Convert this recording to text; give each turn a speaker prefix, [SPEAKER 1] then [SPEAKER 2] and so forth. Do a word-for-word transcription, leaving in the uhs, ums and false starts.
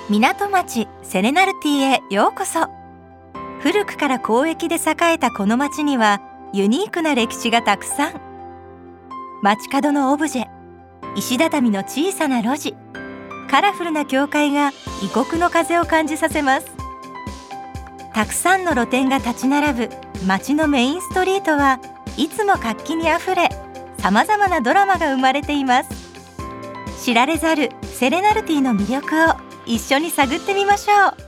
[SPEAKER 1] 港町セレナルティへようこそ。古くから交易で栄えたこの町にはユニークな歴史がたくさん。街角のオブジェ、石畳の小さな路地、カラフルな教会が異国の風を感じさせます。たくさんの露店が立ち並ぶ街のメインストリートはいつも活気にあふれ、さまざまなドラマが生まれています。知られざるセレナルティの魅力を一緒に探ってみましょう。